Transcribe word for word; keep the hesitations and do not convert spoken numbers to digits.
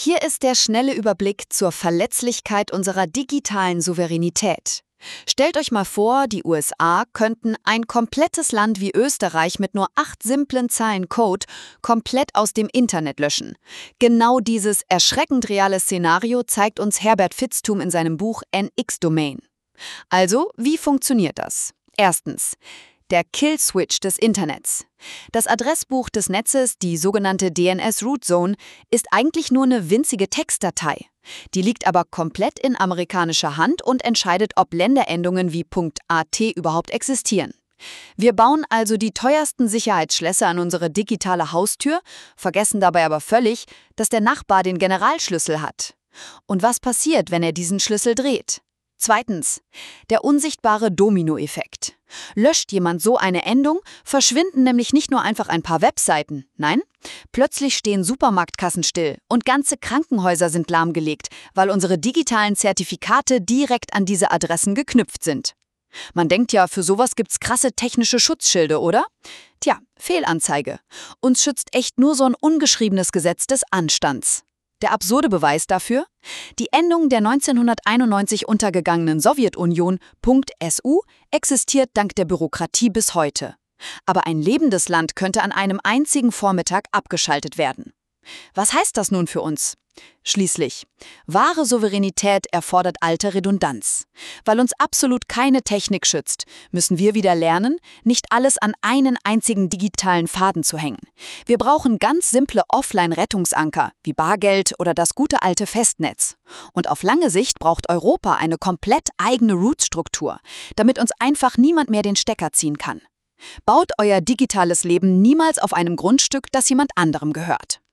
Hier ist der schnelle Überblick zur Verletzlichkeit unserer digitalen Souveränität. Stellt euch mal vor, die U S A könnten ein komplettes Land wie Österreich mit nur acht simplen Zeilen Code komplett aus dem Internet löschen. Genau dieses erschreckend reale Szenario zeigt uns Herbert Fitztum in seinem Buch N X-Domain. Also, wie funktioniert das? Erstens. Der Kill-Switch des Internets. Das Adressbuch des Netzes, die sogenannte D N S-Root-Zone, ist eigentlich nur eine winzige Textdatei. Die liegt aber komplett in amerikanischer Hand und entscheidet, ob Länderendungen wie .at überhaupt existieren. Wir bauen also die teuersten Sicherheitsschlösser an unsere digitale Haustür, vergessen dabei aber völlig, dass der Nachbar den Generalschlüssel hat. Und was passiert, wenn er diesen Schlüssel dreht? Zweitens. Der unsichtbare Dominoeffekt. Löscht jemand so eine Endung, verschwinden nämlich nicht nur einfach ein paar Webseiten. Nein, plötzlich stehen Supermarktkassen still und ganze Krankenhäuser sind lahmgelegt, weil unsere digitalen Zertifikate direkt an diese Adressen geknüpft sind. Man denkt ja, für sowas gibt's krasse technische Schutzschilde, oder? Tja, Fehlanzeige. Uns schützt echt nur so ein ungeschriebenes Gesetz des Anstands. Der absurde Beweis dafür? Die Endung der neunzehnhunderteinundneunzig untergegangenen Sowjetunion .su existiert dank der Bürokratie bis heute. Aber ein lebendes Land könnte an einem einzigen Vormittag abgeschaltet werden. Was heißt das nun für uns? Schließlich, wahre Souveränität erfordert alte Redundanz. Weil uns absolut keine Technik schützt, müssen wir wieder lernen, nicht alles an einen einzigen digitalen Faden zu hängen. Wir brauchen ganz simple Offline-Rettungsanker, wie Bargeld oder das gute alte Festnetz. Und auf lange Sicht braucht Europa eine komplett eigene Root-Struktur, damit uns einfach niemand mehr den Stecker ziehen kann. Baut euer digitales Leben niemals auf einem Grundstück, das jemand anderem gehört.